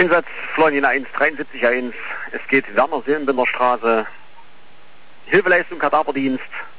Einsatz Florina 173-1. Es geht Werner Silbenbinder Straße. Hilfeleistung Kadaverdienst.